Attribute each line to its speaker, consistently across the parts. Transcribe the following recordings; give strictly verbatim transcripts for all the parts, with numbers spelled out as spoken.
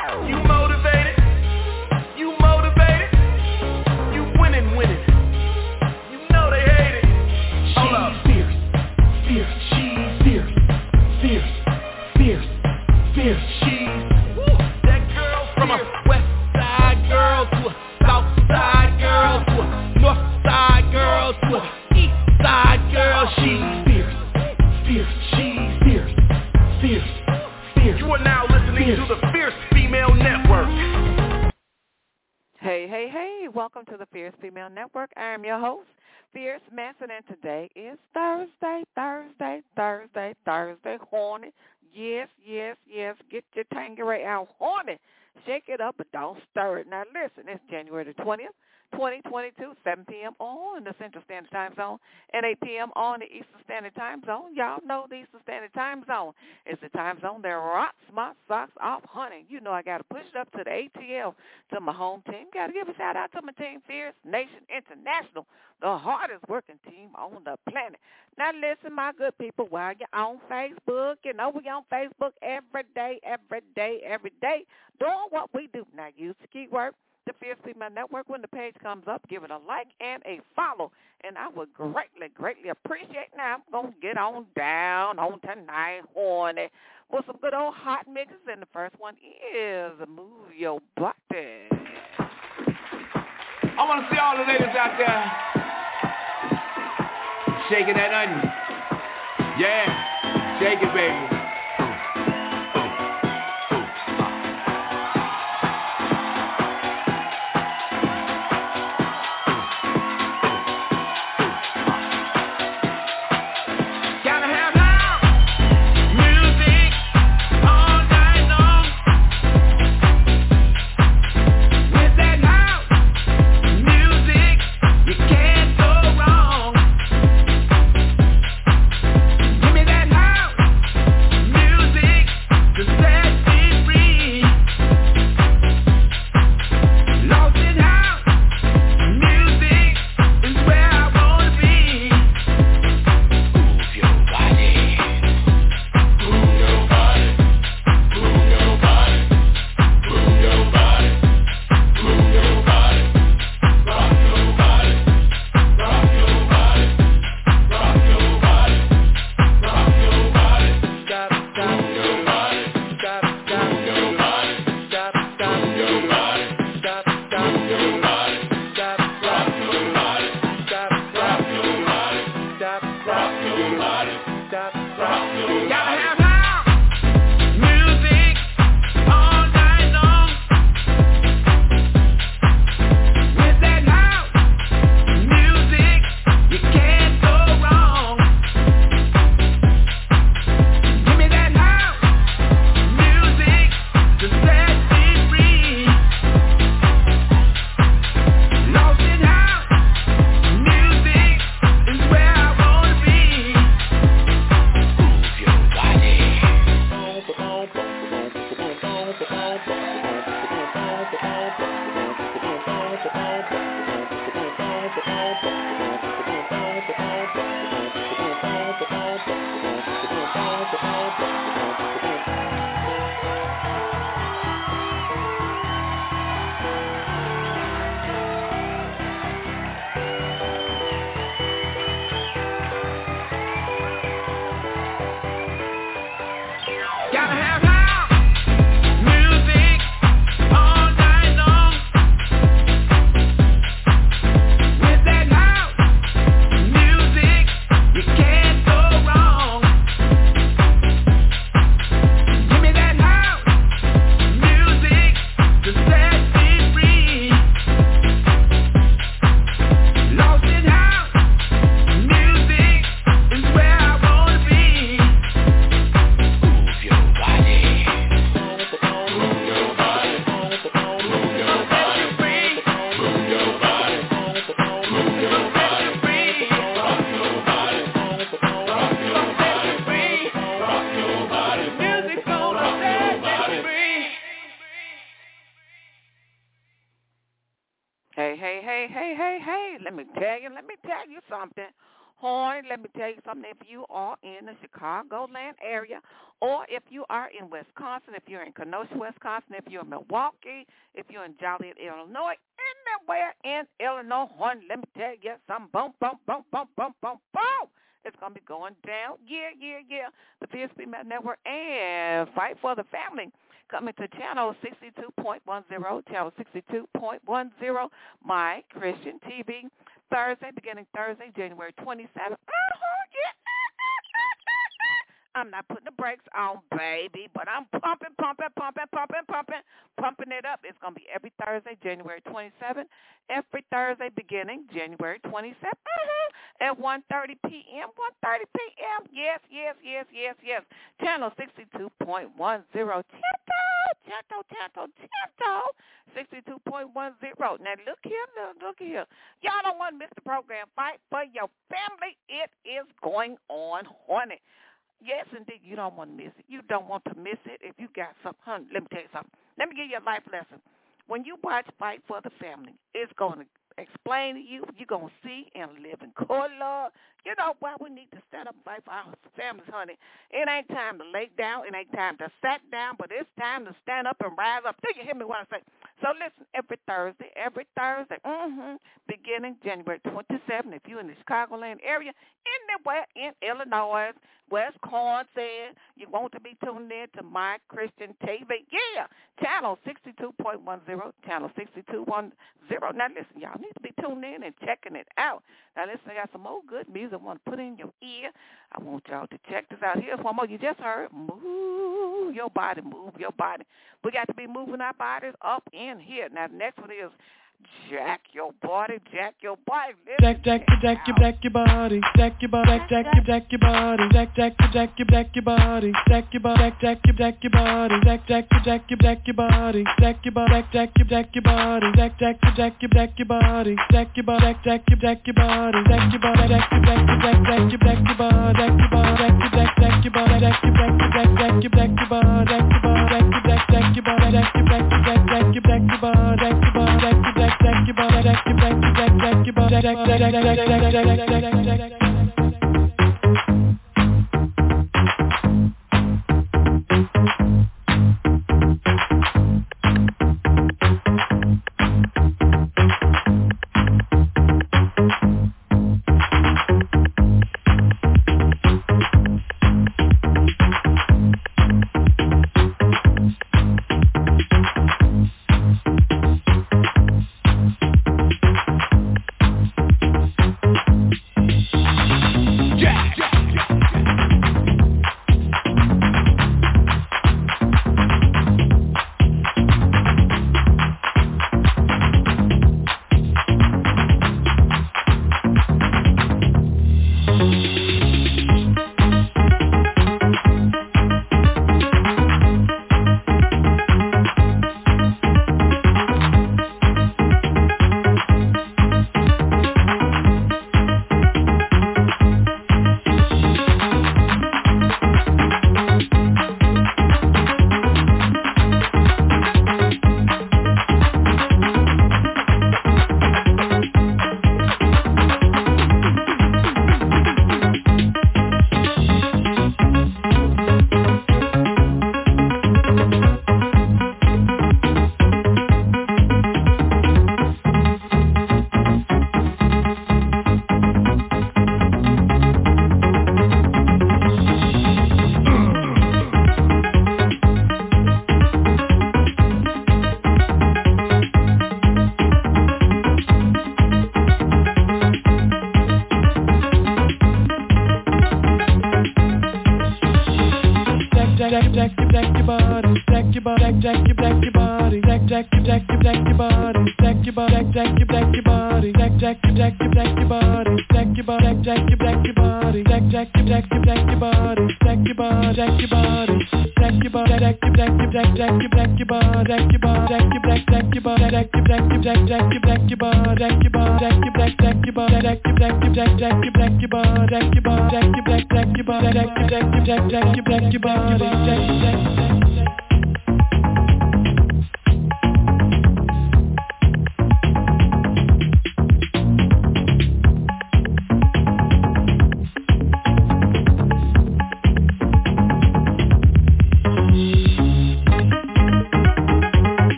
Speaker 1: You motivated? You motivated? You winning, winning. You know they hate it. Hold up.
Speaker 2: Fierce, fierce, she's fierce, fierce, fierce, fierce, she's.
Speaker 1: Woo, that girl from a west side girl to a south side girl to a north side girl to a east side girl. She's
Speaker 2: fierce, fierce, she's fierce, fierce, fierce.
Speaker 1: You are now listening
Speaker 2: fierce.
Speaker 1: to the Fierce Female Network.
Speaker 3: Hey, hey, hey, welcome to the Fierce Female Network. I am your host, Fierce Manson, and today is Thursday, Thursday, Thursday, Thursday, horny. Yes, yes, yes, get your Tanqueray out, horny. Shake it up, but don't stir it. Now listen, it's January the twentieth, twenty twenty-two, seven p.m. on the Central Standard Time Zone and eight p.m. on the Eastern Standard Time Zone. Y'all know the Eastern Standard Time Zone is the time zone that rocks my socks off, honey. You know I got to push it up to the A T L, to my home team. Got to give a shout out to my team, Fierce Nation International, the hardest working team on the planet. Now listen, my good people, while you're on Facebook, you know we on Facebook every day, every day, every day, doing what we do. Now use the keyword the Fierce Female Network. When the page comes up, give it a like and a follow, and I would greatly, greatly appreciate. Now, I'm going to get on down on tonight, horny, with some good old hot mixes, and the first one is Move Your Body.
Speaker 1: I want to see all the ladies out there shaking that onion. Yeah, shake it, baby.
Speaker 3: Hey, hey, hey, hey, hey, hey, let me tell you, let me tell you something. horny. Let me tell you something. If you are in the Chicagoland area, or if you are in Wisconsin, if you're in Kenosha, Wisconsin, if you're in Milwaukee, if you're in Joliet, Illinois, anywhere in Illinois, horny, let me tell you something. Boom, boom, boom, boom, boom, boom, boom. It's going to be going down. Yeah, yeah, yeah. The Fierce Female Network and Fight for the Family. Coming to channel sixty-two point ten, channel sixty-two point ten, My Christian T V. Thursday, beginning Thursday, January twenty-seventh. Uh-huh, yeah. I'm not putting the brakes on, baby, but I'm pumping, pumping, pumping, pumping, pumping, pumping it up. It's going to be every Thursday, January twenty-seventh, every Thursday beginning January twenty-seventh, uh-huh, at one thirty p.m., one thirty p.m., yes, yes, yes, yes, yes, channel sixty-two point ten, Chanto, Chanto, Chanto, sixty-two point ten. Now, look here, look, look here. Y'all don't want to miss the program. Fight for your family. It is going on, honey. Yes, indeed, you don't want to miss it. You don't want to miss it if you got something. Honey, let me tell you something. Let me give you a life lesson. When you watch Fight for the Family, it's going to explain to you. You're going to see and live in color. You know why we need to stand up and fight for our families, honey. It ain't time to lay down. It ain't time to sit down, but it's time to stand up and rise up. Do you hear me what I say? So listen, every Thursday, every Thursday, mm-hmm, beginning January twenty-seventh, if you're in the Chicagoland area, anywhere in Illinois, Wisconsin, you want to be tuned in to My Christian T V. Yeah, channel sixty-two point ten, channel sixty-two point ten. Now listen, y'all need to be tuned in and checking it out. Now listen, I got some more good music I want to put in your ear. I want y'all to check this out. Here's one more you just heard. Move your body, move your body. We got to be moving our bodies up in here. Now the next one is Jack your body, jack your body.
Speaker 2: Jack, jack, jack, your jack your body, jack your body, jack, jack, jack your body, jack, jack, jack, your jack your body, jack your body, jack, jack, jack your body, jack, jack, jack, your jack your body, jack your body, jack, jack, jack your body, jack, jack, jack, your jack your body, jack your body, jack, jack, your body, jack your body, jack, jack, jack, jack, your jack your body, jack your body, jack, jack, your body, jack your jack, jack, jack, your jack your body, jack your body, jack, jack, jack your body, jack your jack, jack, jack, your jack your body, jack your body, jack your jack. Jack your body, jack your back, jack, jack your body, jack, jack, jack, jack, jack, jack, jack, jack, jack.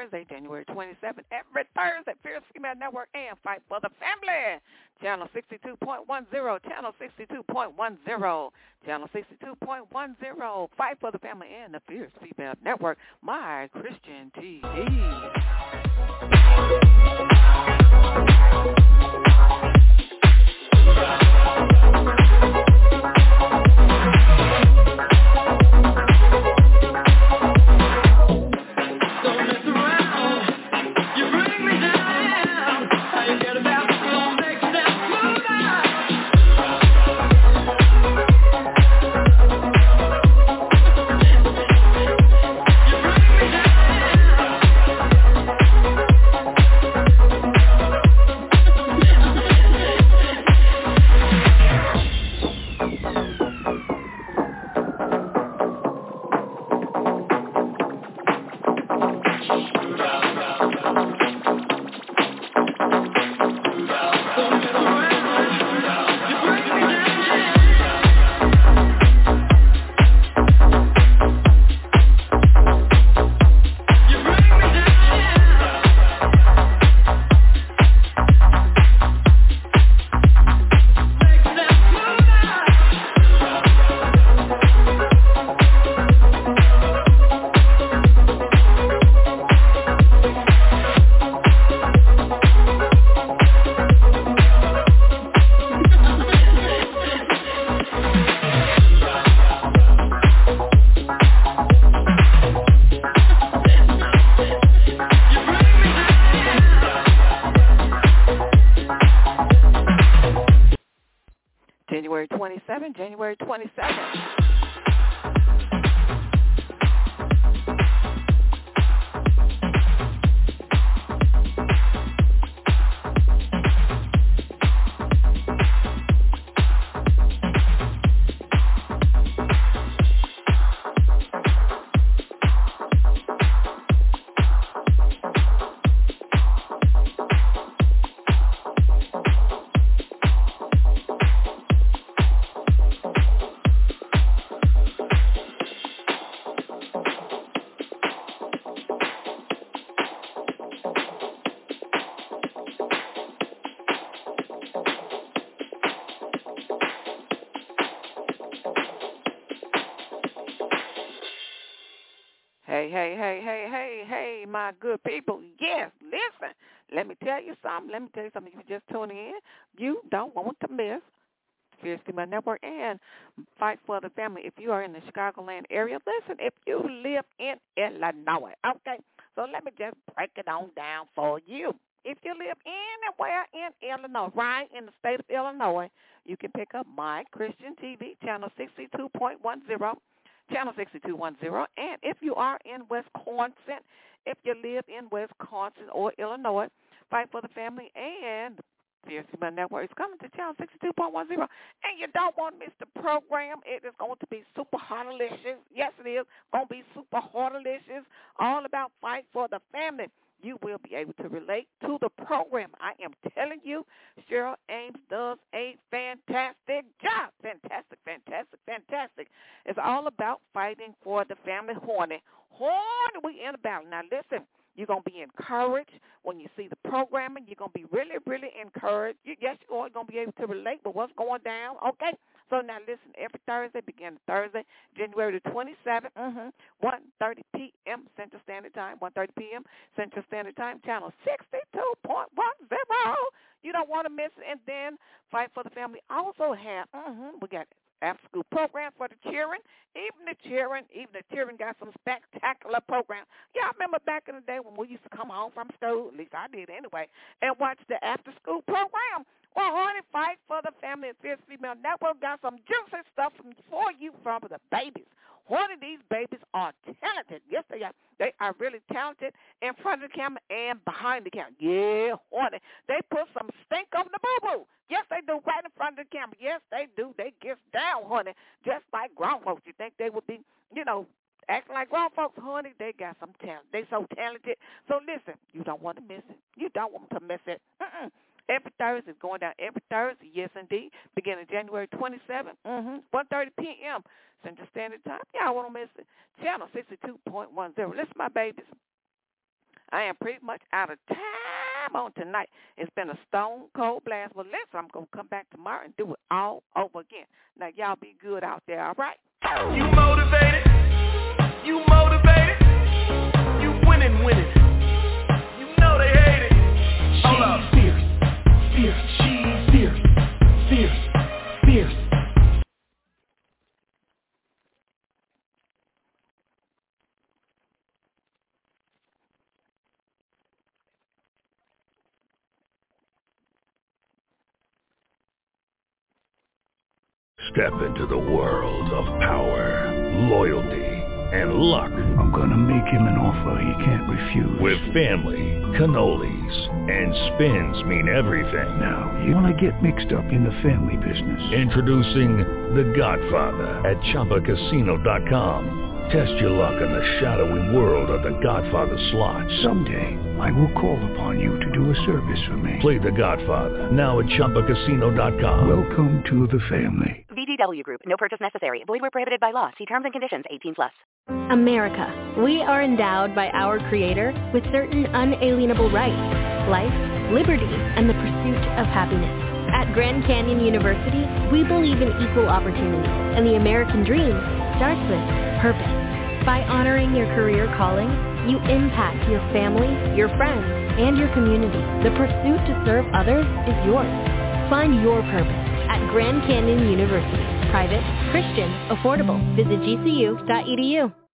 Speaker 3: Thursday, January twenty-seventh, every Thursday, Fierce Female Network and Fight for the Family. Channel sixty-two point ten, Channel sixty-two point ten, Channel sixty-two point ten, Fight for the Family and the Fierce Female Network, My Christian T V. January twenty-seventh, January twenty-seventh. Hey, hey, hey, hey, hey, hey, my good people. Yes, listen. Let me tell you something. Let me tell you something. You just tuning in. You don't want to miss Fierce Female Network and Fight for the Family. If you are in the Chicagoland area, listen, if you live in Illinois, okay? So let me just break it on down for you. If you live anywhere in Illinois, right in the state of Illinois, you can pick up My Christian T V, channel sixty-two point ten. Channel sixty-two ten, and if you are in Wisconsin, if you live in Wisconsin or Illinois, Fight for the Family and Fierce Female Network is coming to channel sixty-two point ten, and you don't want to miss the program. It is going to be super hot-delicious. Yes, it is going to be super hot-delicious, all about Fight for the Family. You will be able to relate to the program. I am telling you, Cheryl Ames does a fantastic job. Fantastic, fantastic, fantastic. It's all about fighting for the family. Horny. Horny, we in a battle. Now, listen, you're going to be encouraged when you see the programming. You're going to be really, really encouraged. You, yes, you're going to be able to relate with what's going down, okay? So now listen, every Thursday, beginning Thursday, January the twenty-seventh, mm-hmm, one thirty p.m. Central Standard Time, one thirty p.m. Central Standard Time, channel sixty-two point ten. You don't want to miss it. And then Fight for the Family also have, mm-hmm, we got after-school programs for the children. Even the children, even the children got some spectacular programs. Y'all remember back in the day when we used to come home from school, at least I did anyway, and watch the after-school program. Well, honey, Fight for the Family and Fierce Female Network got some juicy stuff for you from the babies. Honey, these babies are talented. Yes, they are. They are really talented in front of the camera and behind the camera. Yeah, honey. They put some stink on the boo-boo. Yes, they do, right in front of the camera. Yes, they do. They get down, honey, just like grown folks. You think they would be, you know, acting like grown folks, honey, they got some talent. They so talented. So listen, you don't want to miss it. You don't want to miss it. Mm-mm. Every Thursday, it's going down every Thursday, yes, indeed, beginning January twenty-seventh, mm-hmm, one thirty p.m. Central Standard Time. Y'all won't miss it. Channel sixty-two point ten. Listen, my babies, I am pretty much out of time on tonight. It's been a stone cold blast. Well, listen, I'm going to come back tomorrow and do it all over again. Now, y'all be good out there, all right?
Speaker 1: You motivated. You motivated. You winning, winning. You know they hate it. Hold up.
Speaker 2: Fierce, fierce, she's fierce, fierce, fierce.
Speaker 4: Step into the world of power, loyalty, and luck.
Speaker 5: I'm gonna make him an offer he can't refuse.
Speaker 4: With family, cannolis, and spins mean everything.
Speaker 5: Now, you wanna get mixed up in the family business.
Speaker 4: Introducing The Godfather at Chumba Casino dot com. Test your luck in the shadowy world of The Godfather slot.
Speaker 5: Someday, I will call upon you to do a service for me.
Speaker 4: Play The Godfather now at Chumba Casino dot com.
Speaker 5: Welcome to the family.
Speaker 6: V G W Group. No purchase necessary. Void where prohibited by law. See terms and conditions. eighteen plus.
Speaker 7: America. We are endowed by our Creator with certain unalienable rights. Life, liberty, and the pursuit of happiness. At Grand Canyon University, we believe in equal opportunity, and the American dream starts with purpose. By honoring your career calling, you impact your family, your friends, and your community. The pursuit to serve others is yours. Find your purpose at Grand Canyon University. Private, Christian, affordable. Visit G C U dot E D U.